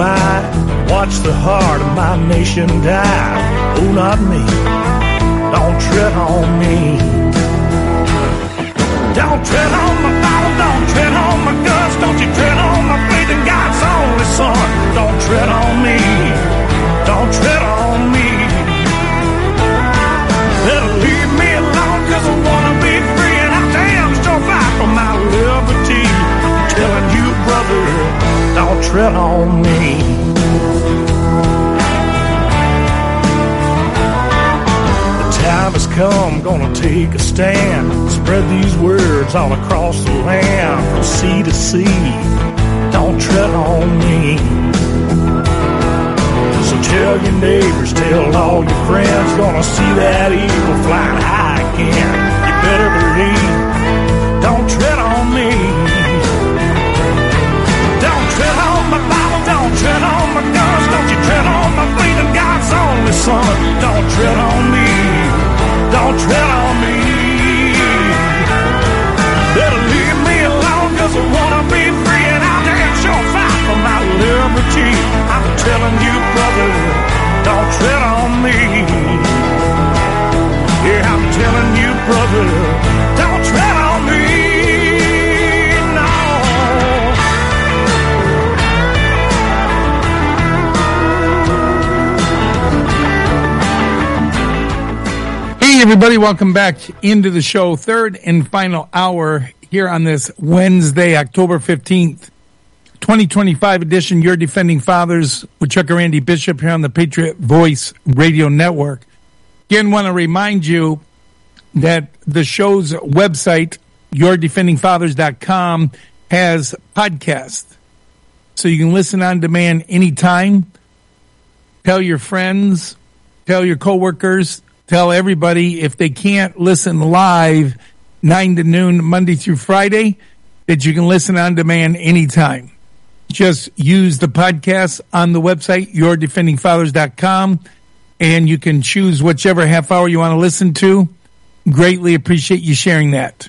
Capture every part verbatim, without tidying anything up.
spine. Watch the heart of my nation die. Oh, not me. Don't tread on me. Don't tread on my Bible. Don't tread on my guts. Don't you tread on my faith in God's only Son. Don't tread on me. Don't tread on me. Better leave me alone, cause I wanna be free, and I damn sure fight for my liberty. I'm telling you, brother, don't tread on me. The time has come, gonna take a stand. Spread these words all across the land, from sea to sea. Don't tread on me. So tell your neighbors, tell all your friends, gonna see that eagle flying high again. You better believe, don't tread on me. Don't tread on my Bible, don't tread on my guns, don't you tread on my faith in God's only Son. Don't tread on me, don't tread on me. Better leave me alone, cause I wanna be free, and I'll damn sure fight for my liberty. I'm telling you, brother, don't tread on me. Yeah, I'm telling you, brother, don't tread on me. No. Hey, everybody, welcome back into the show. Third and final hour here on this Wednesday, October fifteenth. twenty twenty-five edition, Your Defending Fathers with Chuck and Randy Bishop here on the Patriot Voice Radio Network. Again, want to remind you that the show's website, your defending fathers dot com, has podcasts. So you can listen on demand anytime. Tell your friends, tell your coworkers, tell everybody if they can't listen live nine to noon Monday through Friday, that you can listen on demand anytime. Just use the podcast on the website, your defending fathers dot com, and you can choose whichever half hour you want to listen to. Greatly appreciate you sharing that.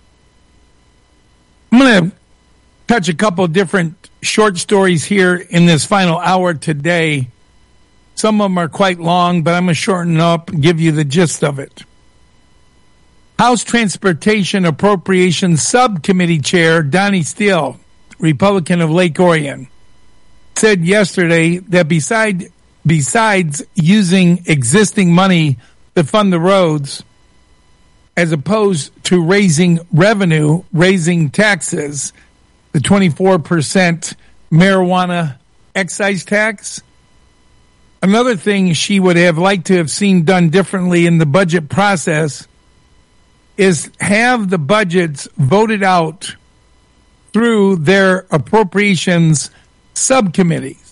I'm going to touch a couple of different short stories here in this final hour today. Some of them are quite long, but I'm going to shorten up and give you the gist of it. House Transportation Appropriations Subcommittee Chair Donnie Steele, Republican of Lake Orion, said yesterday that beside, besides using existing money to fund the roads, as opposed to raising revenue, raising taxes, the twenty-four percent marijuana excise tax, another thing she would have liked to have seen done differently in the budget process is have the budgets voted out through their appropriations subcommittees.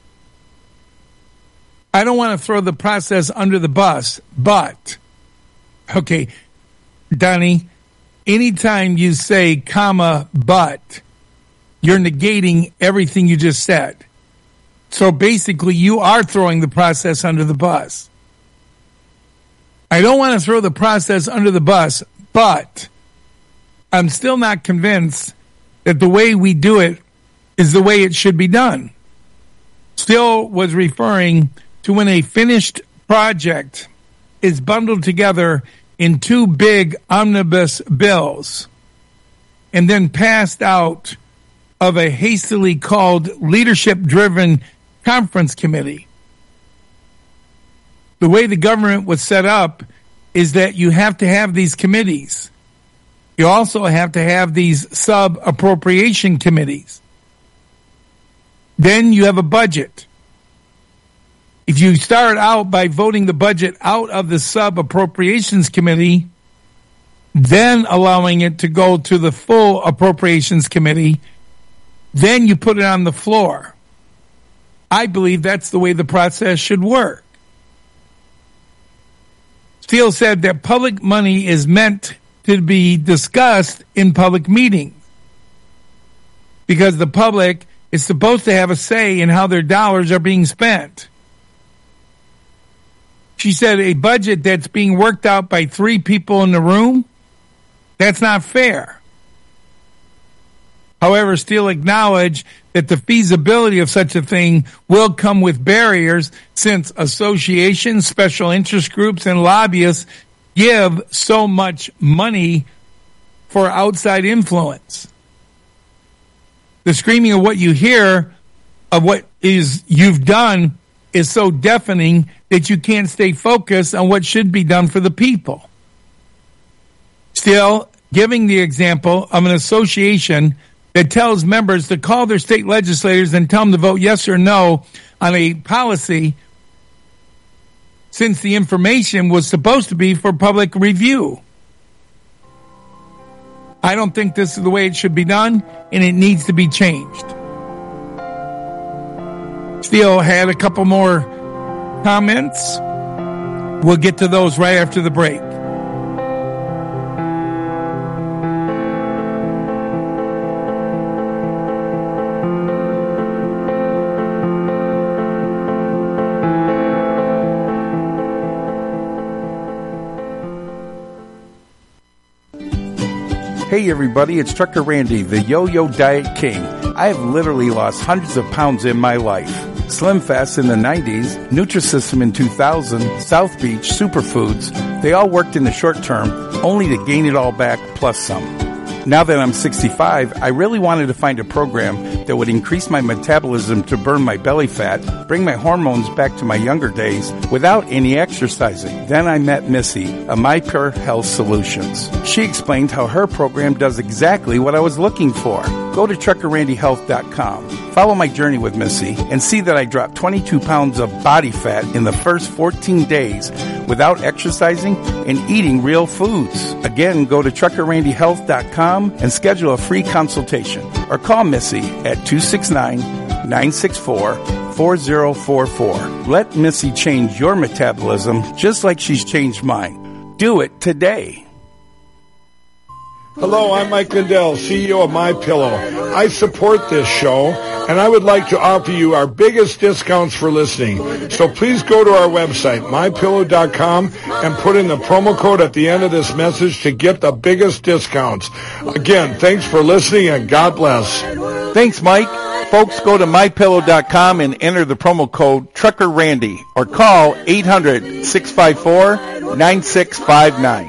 I don't want to throw the process under the bus, but, okay, Donnie, anytime you say comma, but, you're negating everything you just said. So basically, you are throwing the process under the bus. I don't want to throw the process under the bus, but I'm still not convinced that the way we do it is the way it should be done. Still was referring to when a finished project is bundled together in two big omnibus bills and then passed out of a hastily called leadership-driven conference committee. The way the government was set up is that you have to have these committees. You also have to have these sub-appropriation committees. Then you have a budget. If you start out by voting the budget out of the sub-appropriations committee, then allowing it to go to the full appropriations committee, then you put it on the floor. I believe that's the way the process should work. Steele said that public money is meant to be discussed in public meetings because the public is supposed to have a say in how their dollars are being spent. She said a budget that's being worked out by three people in the room, that's not fair. However, Steele acknowledged that the feasibility of such a thing will come with barriers since associations, special interest groups, and lobbyists give so much money for outside influence. The screaming of what you hear of what is you've done is so deafening that you can't stay focused on what should be done for the people. Still, giving the example of an association that tells members to call their state legislators and tell them to vote yes or no on a policy, since the information was supposed to be for public review. I don't think this is the way it should be done, and it needs to be changed. Steele had a couple more comments. We'll get to those right after the break. Hey everybody, it's Trucker Randy, the Yo-Yo Diet King. I have literally lost hundreds of pounds in my life. Slim Fast in the nineties, Nutrisystem in two thousand, South Beach, Superfoods, they all worked in the short term, only to gain it all back plus some. Now that I'm sixty-five, I really wanted to find a program that would increase my metabolism to burn my belly fat, bring my hormones back to my younger days without any exercising. Then I met Missy, of My Pure Health Solutions. She explained how her program does exactly what I was looking for. Go to trucker randy health dot com. Follow my journey with Missy and see that I dropped twenty-two pounds of body fat in the first fourteen days without exercising and eating real foods. Again, go to trucker randy health dot com and schedule a free consultation or call Missy at two six nine, nine six four, four zero four four. Let Missy change your metabolism just like she's changed mine. Do it today. Hello, I'm Mike Lindell, C E O of MyPillow. I support this show, and I would like to offer you our biggest discounts for listening. So please go to our website, my pillow dot com, and put in the promo code at the end of this message to get the biggest discounts. Again, thanks for listening, and God bless. Thanks, Mike. Folks, go to my pillow dot com and enter the promo code Trucker Randy or call eight hundred, six five four, nine six five nine.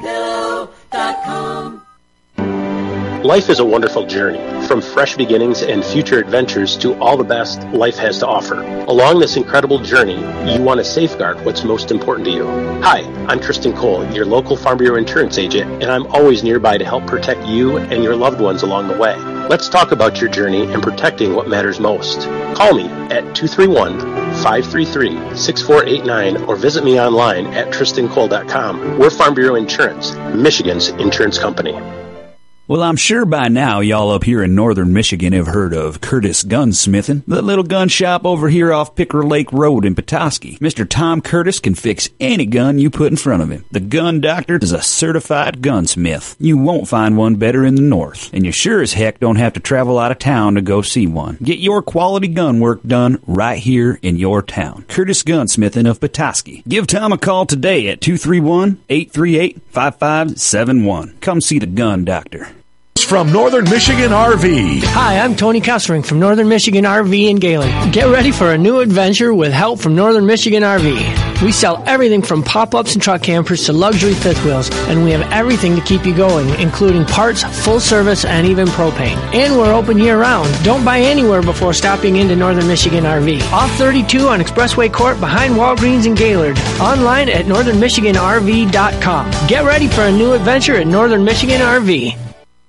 Life is a wonderful journey, from fresh beginnings and future adventures to all the best life has to offer. Along this incredible journey, you want to safeguard what's most important to you. Hi, I'm Tristan Cole, your local Farm Bureau insurance agent, and I'm always nearby to help protect you and your loved ones along the way. Let's talk about your journey and protecting what matters most. Call me at two three one, five three three, six four eight nine or visit me online at tristan cole dot com. We're Farm Bureau Insurance, Michigan's insurance company. Well, I'm sure by now y'all up here in northern Michigan have heard of Curtis Gunsmithing, the little gun shop over here off Picker Lake Road in Petoskey. Mister Tom Curtis can fix any gun you put in front of him. The Gun Doctor is a certified gunsmith. You won't find one better in the north, and you sure as heck don't have to travel out of town to go see one. Get your quality gun work done right here in your town. Curtis Gunsmithing of Petoskey. Give Tom a call today at two three one, eight three eight, five five seven one. Come see the Gun Doctor. From Northern Michigan R V. Hi, I'm Tony Kessering from Northern Michigan R V in Galen. Get ready for a new adventure with help from Northern Michigan R V. We sell everything from pop-ups and truck campers to luxury fifth wheels, and we have everything to keep you going, including parts, full service, and even propane. And we're open year-round. Don't buy anywhere before stopping into Northern Michigan R V. Off thirty-two on Expressway Court behind Walgreens in Gaylord. Online at northern michigan r v dot com. Get ready for a new adventure at Northern Michigan R V.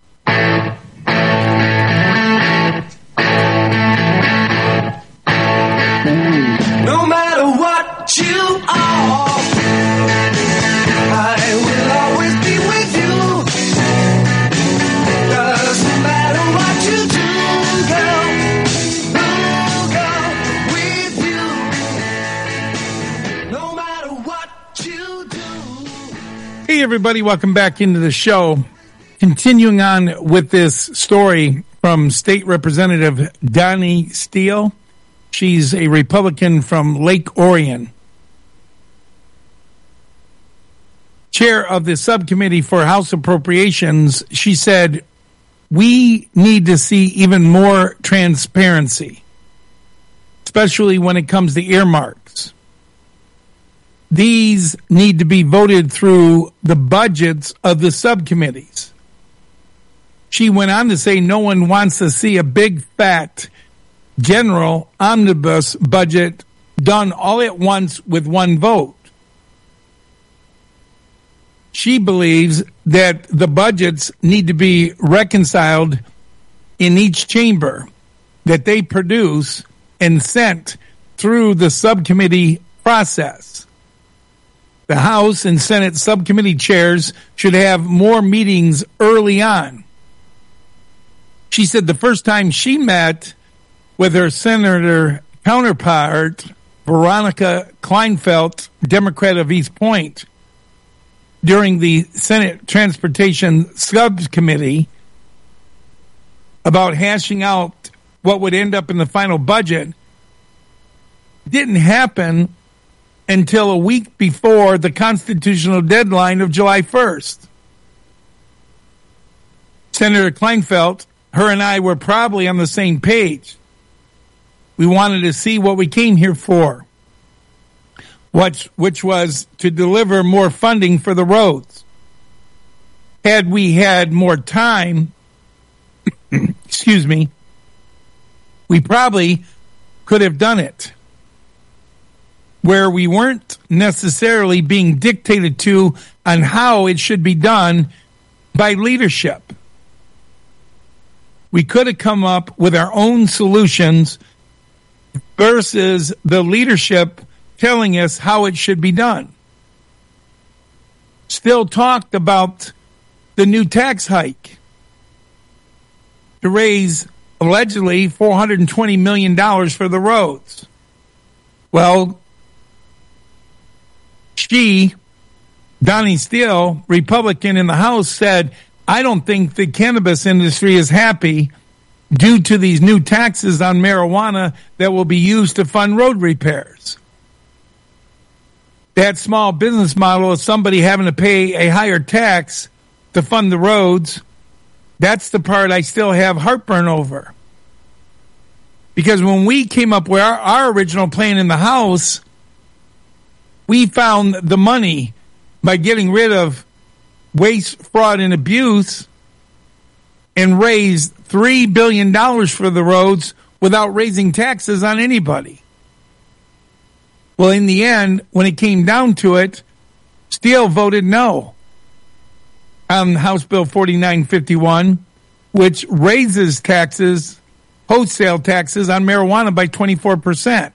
No matter what you are, I will always be with you. Doesn't matter what you do, girl, girl, with you. No matter what you do. Hey everybody, welcome back into the show. Continuing on with this story from State Representative Donnie Steele. She's a Republican from Lake Orion. Chair of the subcommittee for House Appropriations, she said, we need to see even more transparency, especially when it comes to earmarks. These need to be voted through the budgets of the subcommittees. She went on to say no one wants to see a big, fat, general omnibus budget done all at once with one vote. She believes that the budgets need to be reconciled in each chamber that they produce and sent through the subcommittee process. The House and Senate subcommittee chairs should have more meetings early on. She said the first time she met with her senator counterpart, Veronica Kleinfeld, Democrat of East Point, during the Senate Transportation Subcommittee about hashing out what would end up in the final budget, didn't happen until a week before the constitutional deadline of July first. Senator Kleinfeld, her and I were probably on the same page. We wanted to see what we came here for, which, which was to deliver more funding for the roads. Had we had more time, excuse me, we probably could have done it, where we weren't necessarily being dictated to on how it should be done by leadership. We could have come up with our own solutions versus the leadership telling us how it should be done. Still talked about the new tax hike to raise allegedly four hundred twenty million dollars for the roads. Well, she, Donnie Steele, Republican in the House, said, I don't think the cannabis industry is happy due to these new taxes on marijuana that will be used to fund road repairs. That small business model of somebody having to pay a higher tax to fund the roads, that's the part I still have heartburn over. Because when we came up with our, our original plan in the House, we found the money by getting rid of waste, fraud, and abuse and raised three billion dollars for the roads without raising taxes on anybody. Well, in the end, when it came down to it, Steele voted no on House Bill forty-nine fifty-one, which raises taxes, wholesale taxes on marijuana by twenty-four percent.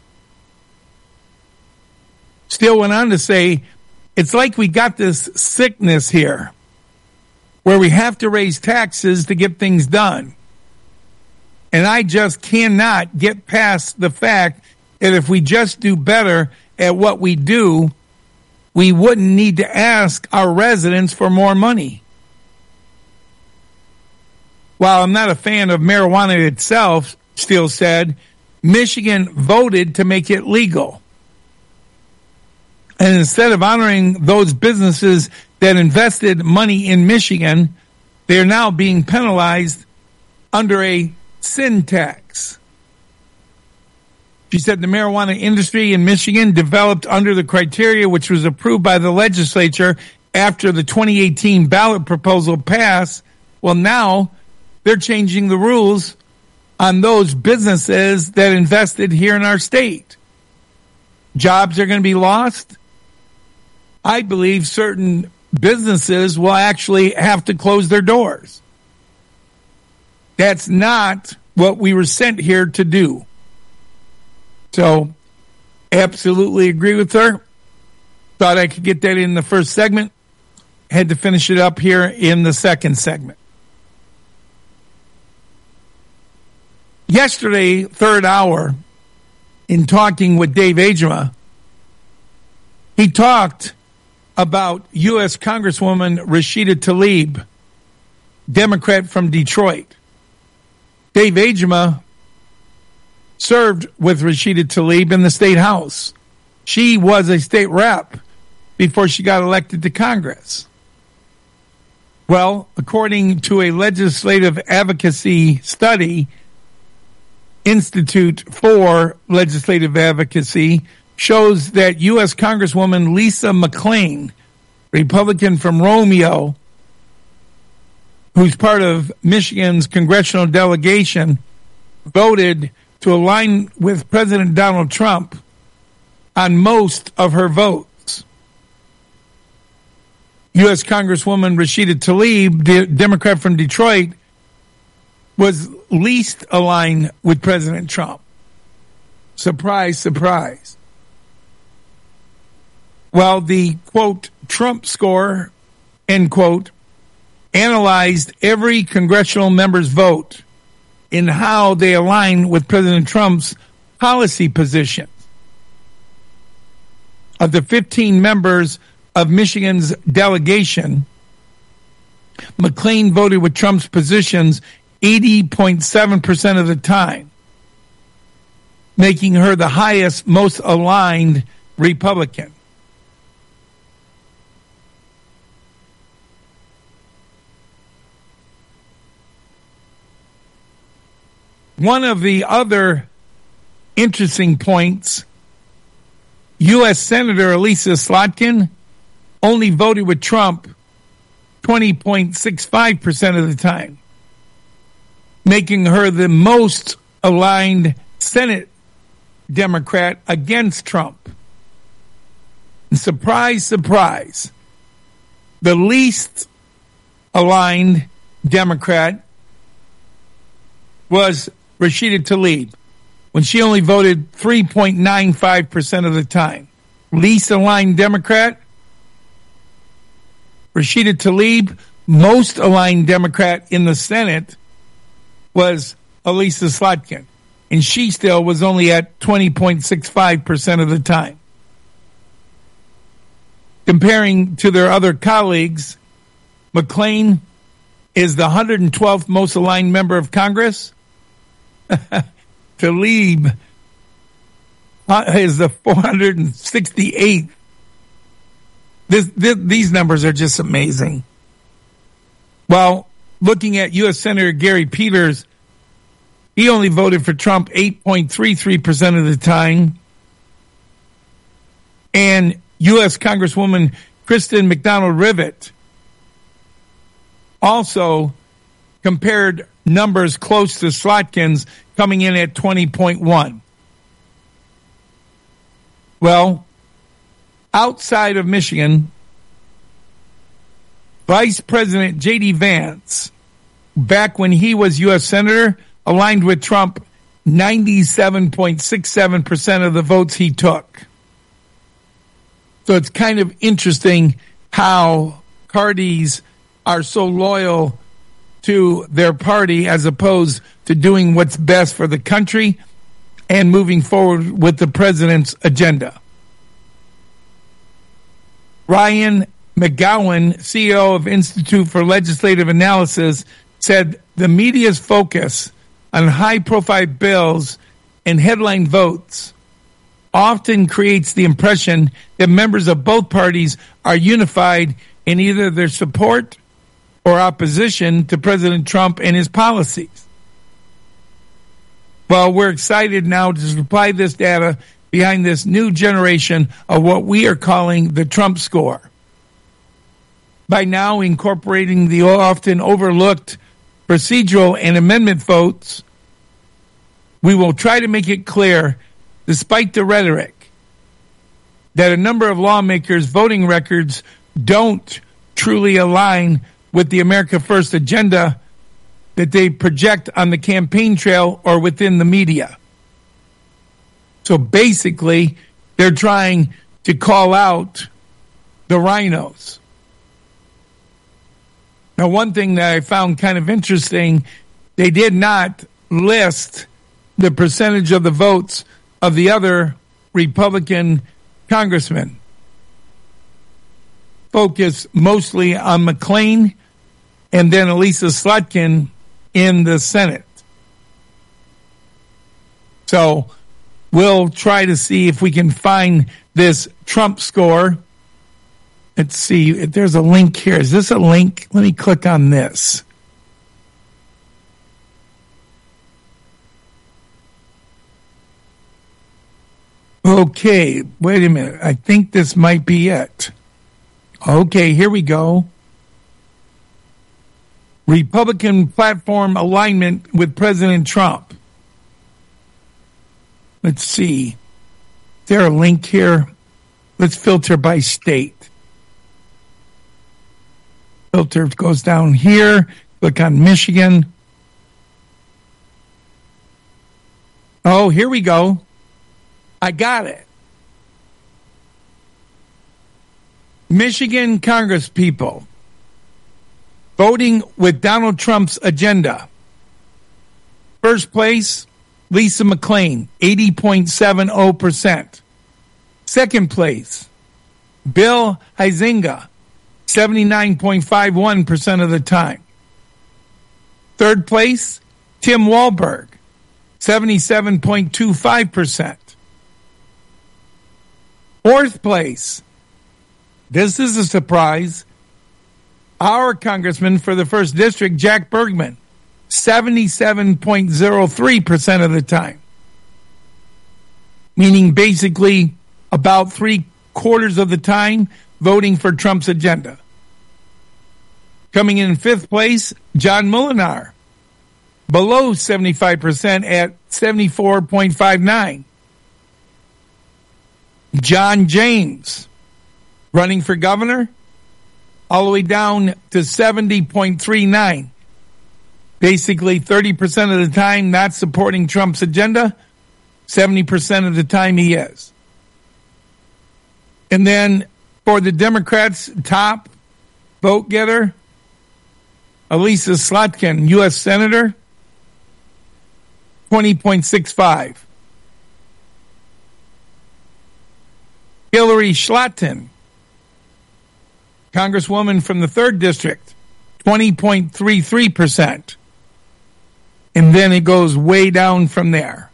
Steele went on to say, it's like we got this sickness here where we have to raise taxes to get things done. And I just cannot get past the fact that if we just do better at what we do, we wouldn't need to ask our residents for more money. While I'm not a fan of marijuana itself, Steele said, Michigan voted to make it legal. And instead of honoring those businesses that invested money in Michigan, they are now being penalized under a sin tax. She said the marijuana industry in Michigan developed under the criteria which was approved by the legislature after the twenty eighteen ballot proposal passed. Well, now they're changing the rules on those businesses that invested here in our state. Jobs are going to be lost. I believe certain businesses will actually have to close their doors. That's not what we were sent here to do. So, absolutely agree with her. Thought I could get that in the first segment. Had to finish it up here in the second segment. Yesterday, third hour, in talking with Dave Agema, he talked about U S Congresswoman Rashida Tlaib, Democrat from Detroit. Dave Agema served with Rashida Tlaib in the state house. She was a state rep before she got elected to Congress. Well, according to a legislative advocacy study, Institute for Legislative Advocacy shows that U S Congresswoman Lisa McClain, Republican from Romeo, who's part of Michigan's congressional delegation, voted to align with President Donald Trump on most of her votes. U S Congresswoman Rashida Tlaib, the Democrat from Detroit, was least aligned with President Trump. Surprise, surprise. Well, the, quote, Trump score, end quote, analyzed every congressional member's vote in how they align with President Trump's policy positions. Of the fifteen members of Michigan's delegation, McClain voted with Trump's positions eighty point seven percent of the time, making her the highest, most aligned Republican. One of the other interesting points, U S Senator Elissa Slotkin only voted with Trump twenty point six five percent of the time, making her the most aligned Senate Democrat against Trump. And surprise, surprise, the least aligned Democrat was Rashida Tlaib, when she only voted three point nine five percent of the time. Least aligned Democrat, Rashida Tlaib. Most aligned Democrat in the Senate was Elissa Slotkin, and she still was only at twenty point six five percent of the time. Comparing to their other colleagues, McClain is the one hundred twelfth most aligned member of Congress. Tlaib is the four hundred sixty-eighth. This, this, these numbers are just amazing. Well, looking at U S Senator Gary Peters, he only voted for Trump eight point three three percent of the time. And U S Congresswoman Kristen McDonald-Rivet also compared numbers close to Slotkin's, coming in at twenty point one. Well, outside of Michigan, Vice President J D Vance, back when he was U S Senator, aligned with Trump ninety-seven point six seven percent of the votes he took. So it's kind of interesting how parties are so loyal to their party as opposed to doing what's best for the country and moving forward with the president's agenda. Ryan McGowan, C E O of Institute for Legislative Analysis, said the media's focus on high-profile bills and headline votes often creates the impression that members of both parties are unified in either their support or opposition to President Trump and his policies. Well, we're excited now to supply this data behind this new generation of what we are calling the Trump score. By now incorporating the often overlooked procedural and amendment votes, we will try to make it clear, despite the rhetoric, that a number of lawmakers' voting records don't truly align with the America First agenda that they project on the campaign trail or within the media. So basically, they're trying to call out the rhinos. Now, one thing that I found kind of interesting, they did not list the percentage of the votes of the other Republican congressmen. Focus mostly on McClain and then Elissa Slotkin in the Senate. So we'll try to see if we can find this Trump score Let's see if there's a link here. Is this a link? Let me click on this. Okay, wait a minute. I think this might be it. Okay, here we go. Republican platform alignment with President Trump. Let's see. Is there a link here? Let's filter by state. Filter goes down here. Click on Michigan. Oh, here we go. I got it. Michigan Congress people voting with Donald Trump's agenda. First place, Lisa McClain, eighty point seven zero percent. Second place, Bill Huizenga, seventy-nine point five one percent of the time. Third place, Tim Walberg, seventy-seven point two five percent. Fourth place, this is a surprise, our congressman for the first district, Jack Bergman, seventy-seven point zero three percent of the time. Meaning basically about three quarters of the time voting for Trump's agenda. Coming in fifth place, John Molinar, below seventy-five percent at seventy-four point five nine. John James, running for governor, all the way down to seventy point three nine. Basically thirty percent of the time not supporting Trump's agenda, seventy percent of the time he is. And then for the Democrats' top vote getter, Elisa Slotkin, U S Senator, twenty point six five. Hillary Schlatten, Congresswoman from the third District, twenty point three three percent. And then it goes way down from there.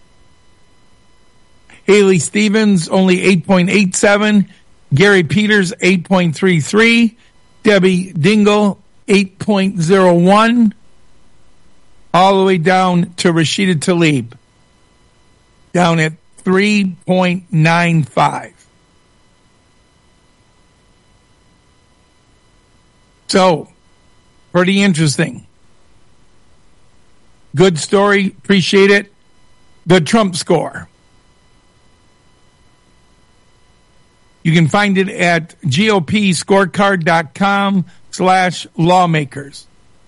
Haley Stevens, only eight point eight seven. Gary Peters, eight point three three. Debbie Dingell, eight point zero one. All the way down to Rashida Tlaib, down at three point nine five. So, pretty interesting. Good story. Appreciate it. The Trump score. You can find it at gopscorecard.com slash lawmakers.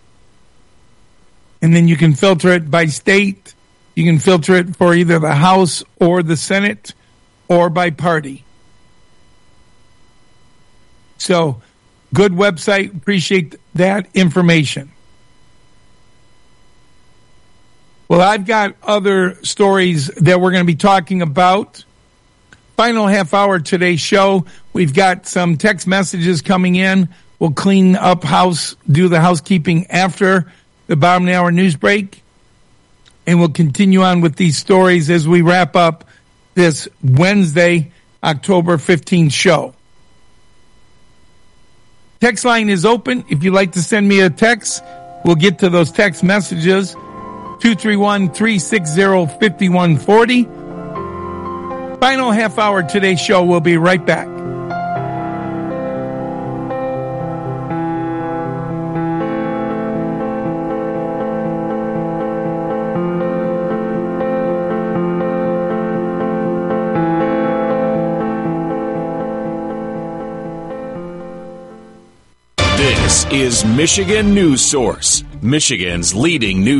And then you can filter it by state. You can filter it for either the House or the Senate or by party. So, good website. Appreciate that information. Well, I've got other stories that we're going to be talking about. Final half hour today's show. We've got some text messages coming in. We'll clean up house, do the housekeeping after the bottom of the hour news break. And we'll continue on with these stories as we wrap up this Wednesday, October fifteenth show. Text line is open. If you'd like to send me a text, we'll get to those text messages. two three one, three six zero, five one four zero. Final half hour today's show. We'll be right back. This is Michigan News Source, Michigan's leading news